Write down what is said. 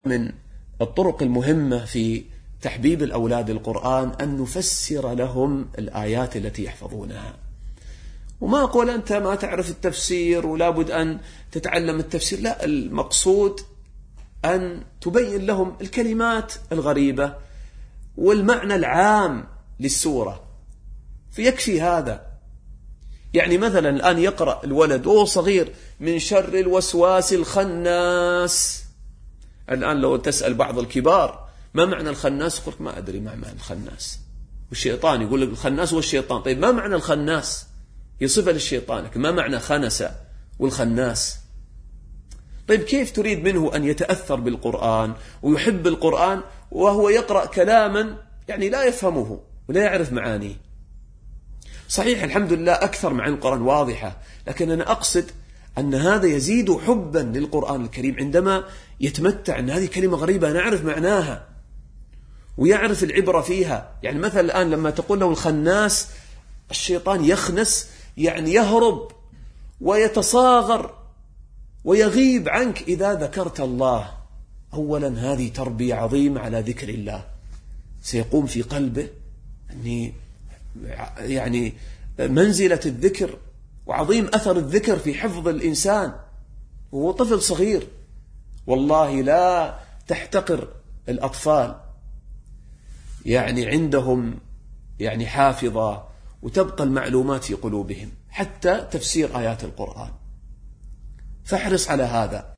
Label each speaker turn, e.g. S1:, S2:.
S1: من الطرق المهمة في تحبيب الأولاد القرآن أن نفسر لهم الآيات التي يحفظونها. وما أقول أنت ما تعرف التفسير ولا بد أن تتعلم التفسير، لا، المقصود أن تبين لهم الكلمات الغريبة والمعنى العام للسورة، فيكفي هذا. يعني مثلا الآن يقرأ الولد وهو صغير من شر الوسواس الخناس. الآن لو تسأل بعض الكبار ما معنى الخناس، يقول ما أدري ما معنى الخناس. والشيطان يقول لك الخناس هو الشيطان. طيب ما معنى الخناس؟ هي صفة للشيطان، لكن ما معنى خنس والخناس؟ طيب كيف تريد منه أن يتأثر بالقرآن ويحب القرآن وهو يقرأ كلاما يعني لا يفهمه ولا يعرف معانيه؟ صحيح الحمد لله أكثر معاني القرآن واضحة، لكن أنا أقصد أن هذا يزيد حبا للقرآن الكريم عندما يتمتع أن هذه كلمة غريبة نعرف معناها ويعرف العبرة فيها. يعني مثلا الآن لما تقول له الخناس، الشيطان يخنس يعني يهرب ويتصاغر ويغيب عنك إذا ذكرت الله. أولا هذه تربية عظيمة على ذكر الله، سيقوم في قلبه أني يعني منزلة الذكر وعظيم أثر الذكر في حفظ الإنسان وهو طفل صغير. والله لا تحتقر الأطفال، يعني عندهم يعني حافظة وتبقى المعلومات في قلوبهم حتى تفسير آيات القرآن، فاحرص على هذا.